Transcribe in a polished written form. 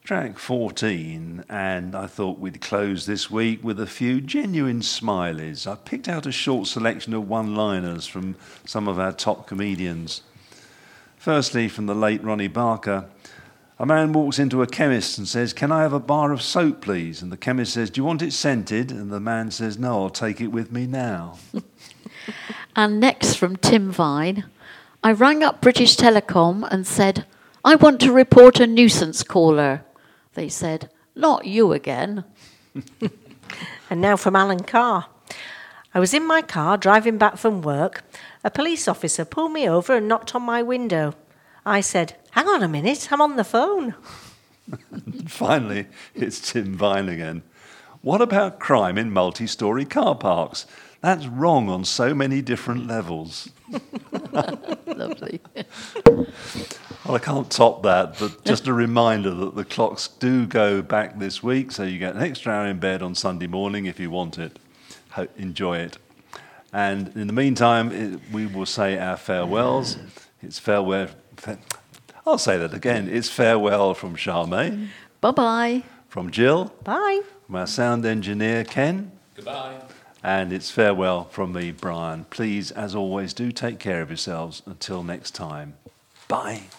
Track 14, and I thought we'd close this week with a few genuine smileys. I picked out a short selection of one-liners from some of our top comedians. Firstly, from the late Ronnie Barker, a man walks into a chemist and says, "Can I have a bar of soap, please?" And the chemist says, "Do you want it scented?" And the man says, "No, I'll take it with me now." And next from Tim Vine, I rang up British Telecom and said, "I want to report a nuisance caller." They said, "Not you again." And now from Alan Carr. I was in my car driving back from work. A police officer pulled me over and knocked on my window. I said, "Hang on a minute, I'm on the phone." Finally, it's Tim Vine again. What about crime in multi-storey car parks? That's wrong on so many different levels. Lovely. Well, I can't top that, but just a reminder that the clocks do go back this week, so you get an extra hour in bed on Sunday morning if you want it. Enjoy it. And in the meantime, we will say our farewells. It's farewell. I'll say that again. It's farewell from Charmaine. Bye-bye. From Jill. Bye. From our sound engineer, Ken. Goodbye. And it's farewell from me, Brian. Please, as always, do take care of yourselves. Until next time. Bye.